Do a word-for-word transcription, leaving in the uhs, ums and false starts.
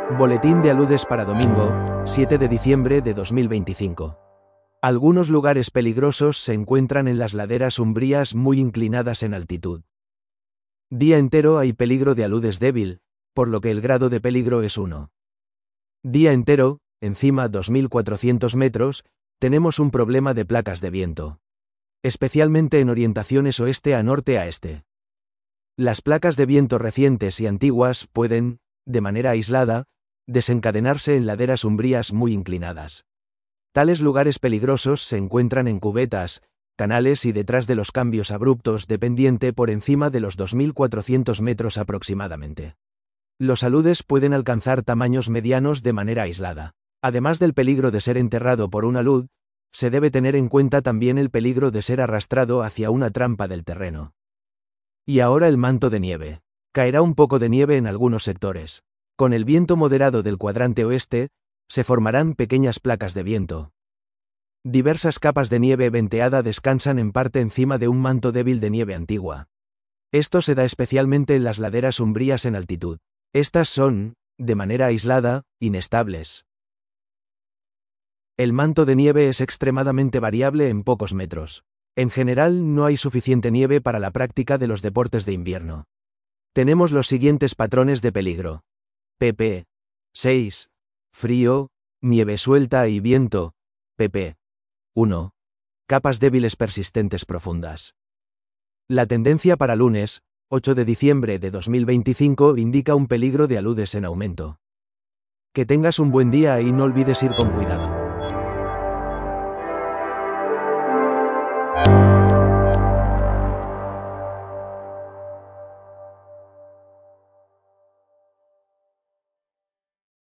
Boletín de aludes para domingo, siete de diciembre de dos mil veinticinco. Algunos lugares peligrosos se encuentran en las laderas umbrías muy inclinadas en altitud. Día entero hay peligro de aludes débil, por lo que el grado de peligro es uno. Día entero, encima dos mil cuatrocientos metros, tenemos un problema de placas de viento. Especialmente en orientaciones oeste a norte a este. Las placas de viento recientes y antiguas pueden, de manera aislada, desencadenarse en laderas umbrías muy inclinadas. Tales lugares peligrosos se encuentran en cubetas, canales y detrás de los cambios abruptos de pendiente por encima de los dos mil cuatrocientos metros aproximadamente. Los aludes pueden alcanzar tamaños medianos de manera aislada. Además del peligro de ser enterrado por un alud, se debe tener en cuenta también el peligro de ser arrastrado hacia una trampa del terreno. Y ahora el manto de nieve. Caerá un poco de nieve en algunos sectores. Con el viento moderado del cuadrante oeste, se formarán pequeñas placas de viento. Diversas capas de nieve venteada descansan en parte encima de un manto débil de nieve antigua. Esto se da especialmente en las laderas umbrías en altitud. Estas son, de manera aislada, inestables. El manto de nieve es extremadamente variable en pocos metros. En general no hay suficiente nieve para la práctica de los deportes de invierno. Tenemos los siguientes patrones de peligro. pp. seis. Frío, nieve suelta y viento. pp. uno. Capas débiles persistentes profundas. La tendencia para lunes, ocho de diciembre de dos mil veinticinco, indica un peligro de aludes en aumento. Que tengas un buen día y no olvides ir con cuidado.